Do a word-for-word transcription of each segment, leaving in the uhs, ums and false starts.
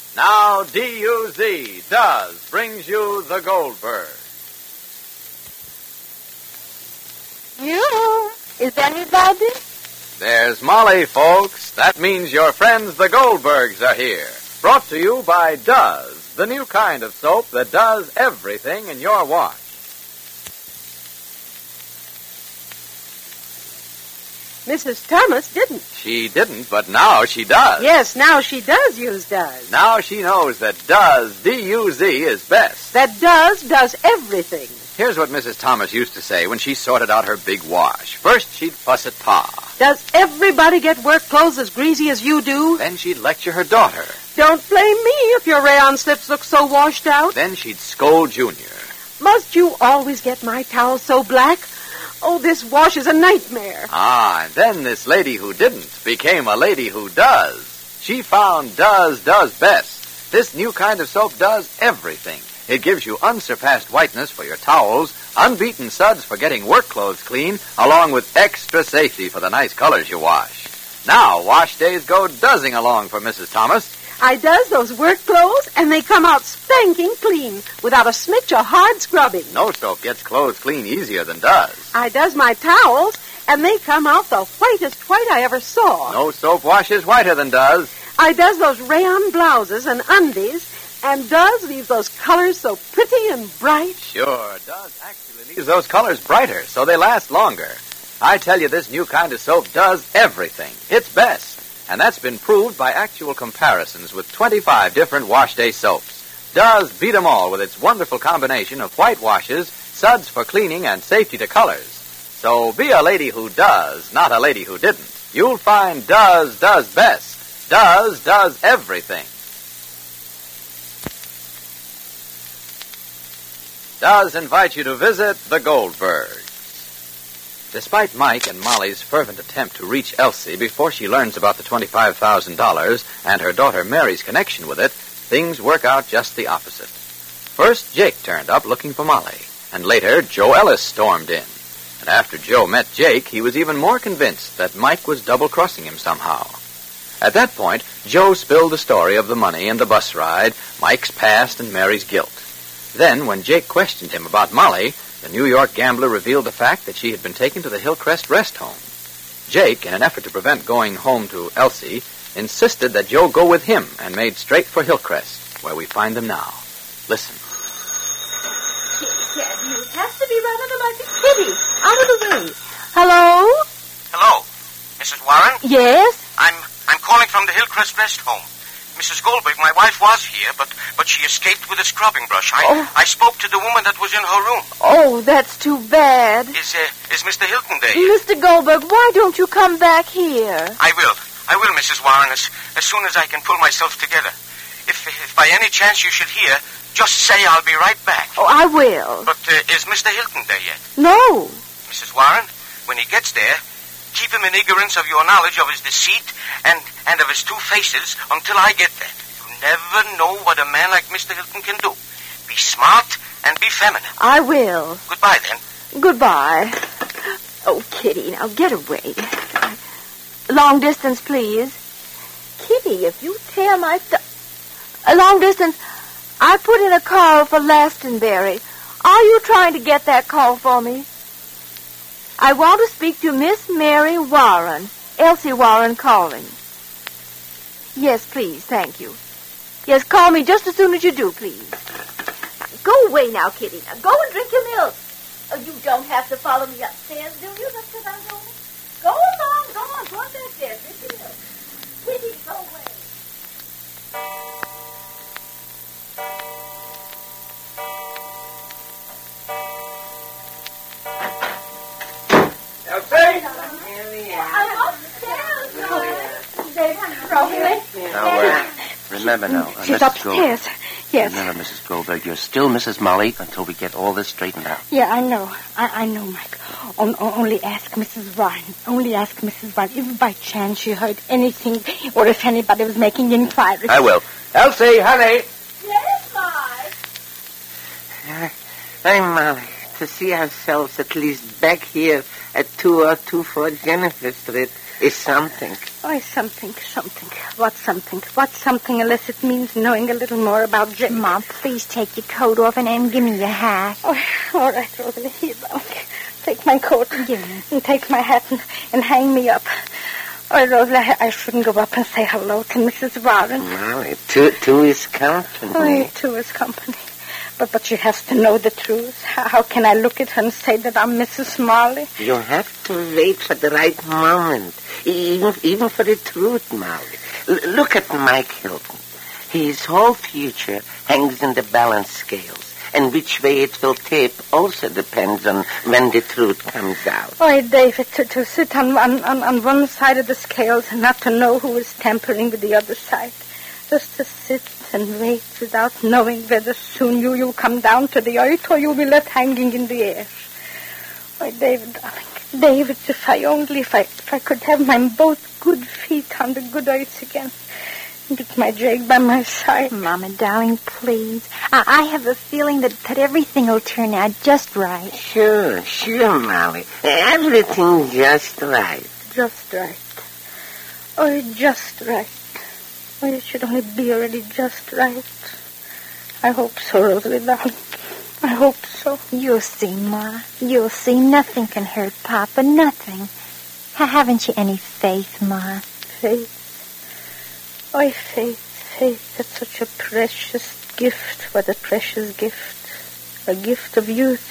Now D U Z, Does, brings you the Goldberg. You? Is anybody? There's Molly, folks. That means your friends the Goldbergs are here. Brought to you by Does, the new kind of soap that does everything in your wash. Missus Thomas didn't. She didn't, but now she does. Yes, now she does use Does. Now she knows that Does, D U Z, is best. That Does does everything. Here's what Missus Thomas used to say when she sorted out her big wash. First, she'd fuss at Pa. Does everybody get work clothes as greasy as you do? Then she'd lecture her daughter. Don't blame me if your rayon slips look so washed out. Then she'd scold Junior. Must you always get my towels so black? Oh, this wash is a nightmare. Ah, and then this lady who didn't became a lady who does. She found Does does best. This new kind of soap does everything. It gives you unsurpassed whiteness for your towels, unbeaten suds for getting work clothes clean, along with extra safety for the nice colors you wash. Now, wash days go dozzing along for Missus Thomas. I does those work clothes, and they come out spanking clean, without a smidge of hard scrubbing. No soap gets clothes clean easier than Does. I does my towels, and they come out the whitest white I ever saw. No soap washes whiter than Does. I does those rayon blouses and undies, and Does leave those colors so pretty and bright. Sure, Does actually leaves those colors brighter, so they last longer. I tell you, this new kind of soap does everything. It's best. And that's been proved by actual comparisons with twenty-five different wash day soaps. Does beat 'em all with its wonderful combination of white washes, suds for cleaning, and safety to colors. So be a lady who does, not a lady who didn't. You'll find Does does best. Does does everything. Does invite you to visit the Goldbergs. Despite Mike and Molly's fervent attempt to reach Elsie before she learns about the twenty-five thousand dollars and her daughter Mary's connection with it, things work out just the opposite. First, Jake turned up looking for Molly, and later, Joe Ellis stormed in. And after Joe met Jake, he was even more convinced that Mike was double-crossing him somehow. At that point, Joe spilled the story of the money and the bus ride, Mike's past, and Mary's guilt. Then, when Jake questioned him about Molly, the New York gambler revealed the fact that she had been taken to the Hillcrest rest home. Jake, in an effort to prevent going home to Elsie, insisted that Joe go with him and made straight for Hillcrest, where we find them now. Listen. Kitty, you have to be rather like a kitty. Out of the way. Hello? Hello. Missus Warren? Yes? I'm I'm calling from the Hillcrest rest home. Missus Goldberg, my wife was here, but but she escaped with a scrubbing brush. I Oh. I spoke to the woman that was in her room. Oh, that's too bad. Is uh, is Mister Hilton there? Mister Goldberg, why don't you come back here? I will. I will, Missus Warren, as, as soon as I can pull myself together. If, if by any chance you should hear, just say I'll be right back. Oh, I will. But uh, is Mister Hilton there yet? No. Missus Warren, when he gets there, keep him in ignorance of your knowledge of his deceit and, and of his two faces until I get there. You never know what a man like Mister Hilton can do. Be smart and be feminine. I will. Goodbye, then. Goodbye. Oh, Kitty, now get away. Long distance, please. Kitty, if you tear my stuff... A long distance. I put in a call for Lastonbury. Are you trying to get that call for me? I want to speak to Miss Mary Warren. Elsie Warren calling. Yes, please, thank you. Yes, call me just as soon as you do, please. Go away now, Kitty. Now, go and drink your milk. Oh, you don't have to follow me upstairs, do you? Just because I'm going. Go along, go on, go on back there. Drink your milk. Kitty, go away. Now, uh, remember now, uh, She's Missus upstairs. Goldberg. Yes. Remember, Missus Goldberg, you're still Missus Molly until we get all this straightened out. Yeah, I know. I, I know, Mike. O- only ask Missus Warren. Only ask Missus Warren if by chance she heard anything or if anybody was making inquiries. I will. Elsie, honey. Yes, Mike. Uh, hey, Molly, to see ourselves at least back here at two oh two four Jennifer Street, It's something. Oh, something, something. What something? What something unless it means knowing a little more about Jake? Mom, please take your coat off and, and give me your hat. Oh, all right, Rosalie. Here, darling. Take my coat and, Give me. and take my hat and, and hang me up. Oh, Rosalie, I, I shouldn't go up and say hello to Missus Warren. Molly, two, two is company. Oh, two is company. But but she has to know the truth. How, how can I look at her and say that I'm Missus Marley? You have to wait for the right moment, even, even for the truth, Molly. L- look at Mike Hilton. His whole future hangs in the balance scales, and which way it will tip also depends on when the truth comes out. Oh, David, to, to sit on, on, on, on one side of the scales and not to know who is tampering with the other side. Just to sit and wait without knowing whether soon you will come down to the earth or you'll be left hanging in the air. Oh, David, darling, David, if I only, if I, if I could have my both good feet on the good earth again. With my Jake by my side. Mama, darling, please. I, I have a feeling that, that everything will turn out just right. Sure, sure, Molly. Everything just right. Just right. Oh, just right. Oh, it should only be already just right. I hope so, Rosalie, darling. I hope so. You'll see, Ma. You'll see. Nothing can hurt Papa. Nothing. Ha- haven't you any faith, Ma? Faith. Oh, faith, faith. That's such a precious gift. What a precious gift. A gift of youth.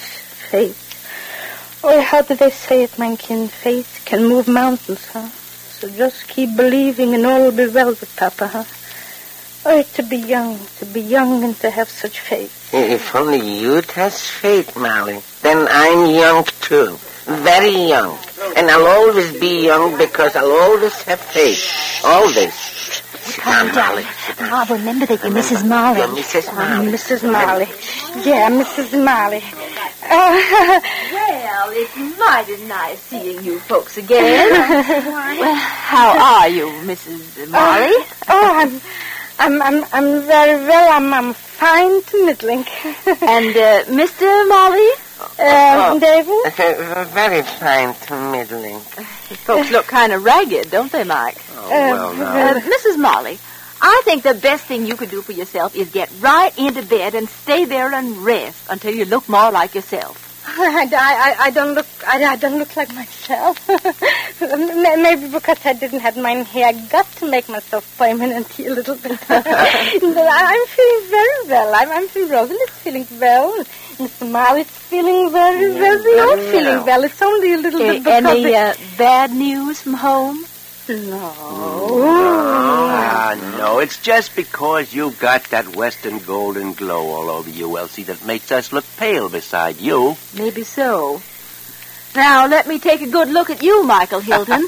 Faith. Oh, how do they say it, mein Kind? Faith can move mountains, huh? So just keep believing and all will be well with Papa, huh? Oh, to be young, to be young and to have such faith. If only youth has faith, Molly, then I'm young too. Very young. And I'll always be young because I'll always have faith. Always. Sit down, Molly. Ma, remember that you're Missus Marley. You're Missus Molly. Oh, Missus Marley. Yeah, Missus Marley. Oh, Well, it's mighty nice seeing you folks again. Well, how are you, Missus Marley? oh, I'm, I'm, I'm, I'm very well. I'm, I'm fine to middling. And uh, Mister Marley? Um, David? Very fine to middling. Folks look kind of ragged, don't they, Mike? Oh, well, now. Uh, Missus Marley, I think the best thing you could do for yourself is get right into bed and stay there and rest until you look more like yourself. I, I, I don't look I, I don't look like myself. Maybe because I didn't have my hair. I got to make myself permanent a little bit. But I'm feeling very well. I'm, I'm feeling Rosalie's feeling well. Mister Marley's feeling very well. We're all feeling well. It's only a little Uh, bit because any it- uh, bad news from home? No. Ah, no, it's just because you got that western golden glow all over you, Elsie, that makes us look pale beside you. Maybe so. Now, let me take a good look at you, Michael Hilton.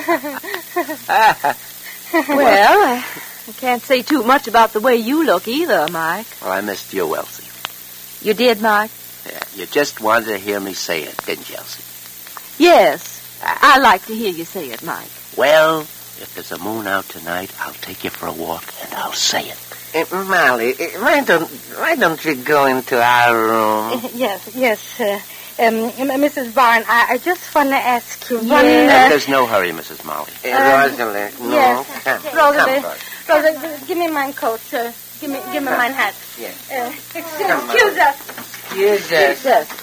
Well, I, I can't say too much about the way you look either, Mike. Well, I missed you, Elsie. You did, Mike? Yeah, you just wanted to hear me say it, didn't you, Elsie? Yes. I, I like to hear you say it, Mike. Well, if there's a moon out tonight, I'll take you for a walk, and I'll say it. Uh, Molly, uh, why don't why don't we go into our room? Yes, yes. Uh, um, Missus Barn, I, I just want to ask you one... Uh, Uh, there's no hurry, Missus Molly. Uh, Rosalie, no. yes. Come, Rosalie, come, Rosalie, Rosalie, give me my coat. Uh, give me give me my hat. Yes. Uh, excuse us. Excuse us.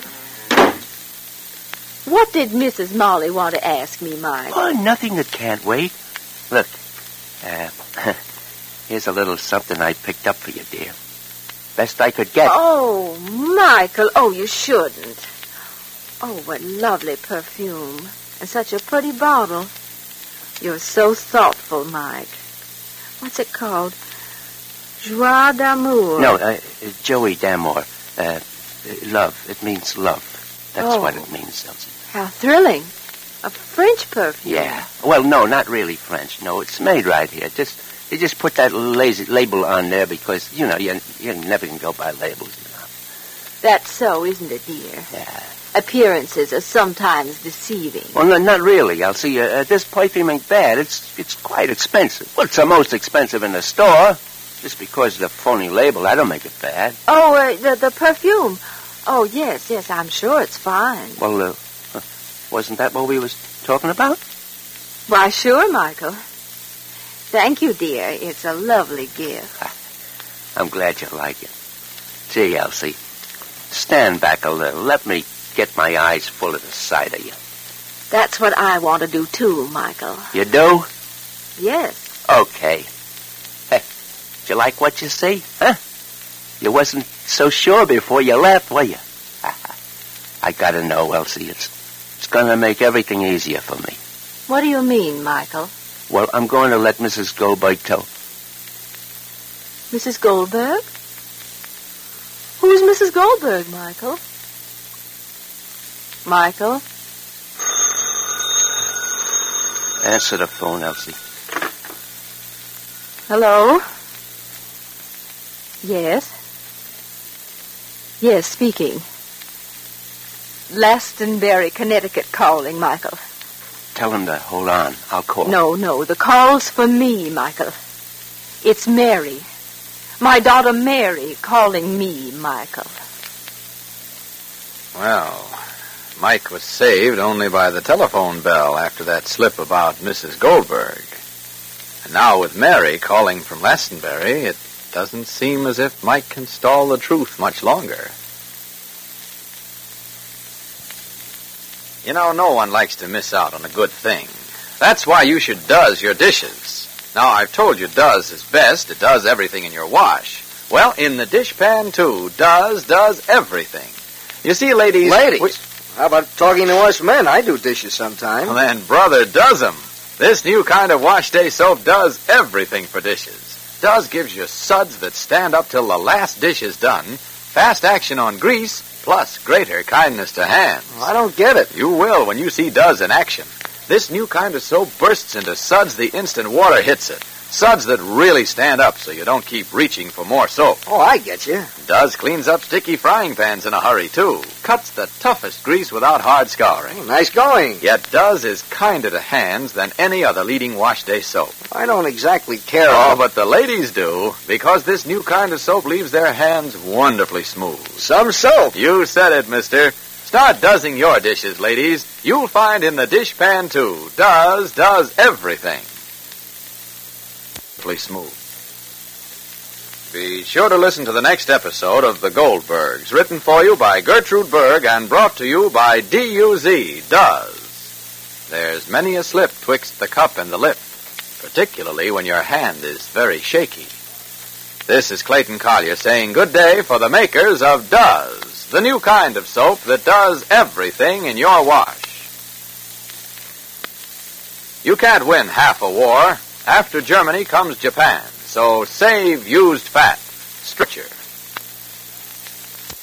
What did Missus Molly want to ask me, Mike? Oh, nothing that can't wait. Look, uh, here's a little something I picked up for you, dear. Best I could get. Oh, Michael, oh, you shouldn't. Oh, what lovely perfume. And such a pretty bottle. You're so thoughtful, Mike. What's it called? Joie d'amour. No, uh, Joey Damore. Uh, love. It means love. That's Oh. what it means, Elsie. How thrilling. A French perfume. Yeah. Well, no, not really French. No, it's made right here. Just you just put that lazy label on there because, you know, you, you never can go by labels, you know. That's so, isn't it, dear? Yeah. Appearances are sometimes deceiving. Well, no, not really, Elsie. Uh, uh, this perfume ain't bad. It's it's quite expensive. Well, it's the most expensive in the store. Just because of the phony label, I don't make it bad. Oh, uh, the, the perfume. Oh, yes, yes, I'm sure it's fine. Well, uh, wasn't that what we was talking about? Why, sure, Michael. Thank you, dear. It's a lovely gift. I'm glad you like it. Gee, Elsie, stand back a little. Let me get my eyes full of the sight of you. That's what I want to do, too, Michael. You do? Yes. Okay. Hey, did you like what you see? Huh? You wasn't so sure before you left, were you? I gotta know, Elsie. It's, it's gonna make everything easier for me. What do you mean, Michael? Well, I'm going to let Missus Goldberg tell. Missus Goldberg? Who's Missus Goldberg, Michael? Michael? Answer the phone, Elsie. Hello? Yes? Yes, speaking. Glastonbury, Connecticut calling, Michael. Tell him to hold on. I'll call. No, no, the call's for me, Michael. It's Mary. My daughter Mary calling me, Michael. Well, Mike was saved only by the telephone bell after that slip about Missus Goldberg. And now with Mary calling from Glastonbury, it doesn't seem as if Mike can stall the truth much longer. You know, no one likes to miss out on a good thing. That's why you should does your dishes. Now, I've told you does is best. It does everything in your wash. Well, in the dishpan, too, does does everything. You see, ladies... Ladies? We... How about talking to us men? I do dishes sometimes. Well, then, brother does 'em. This new kind of wash day soap does everything for dishes. Does gives you suds that stand up till the last dish is done, fast action on grease, plus greater kindness to hands. Well, I don't get it. You will when you see Does in action. This new kind of soap bursts into suds the instant water hits it. Suds that really stand up so you don't keep reaching for more soap. Oh, I get you. Does cleans up sticky frying pans in a hurry, too. Cuts the toughest grease without hard scouring. Oh, nice going. Yet Does is kinder to hands than any other leading wash day soap. I don't exactly care. Oh, but the ladies do, because this new kind of soap leaves their hands wonderfully smooth. Some soap. You said it, mister. Start doesing your dishes, ladies. You'll find in the dishpan, too, Does does everything. Smooth. Be sure to listen to the next episode of The Goldbergs, written for you by Gertrude Berg and brought to you by D U Z, Does. There's many a slip twixt the cup and the lip, particularly when your hand is very shaky. This is Clayton Collier saying good day for the makers of Does, the new kind of soap that does everything in your wash. You can't win half a war. After Germany comes Japan, so save used fat. Stritcher.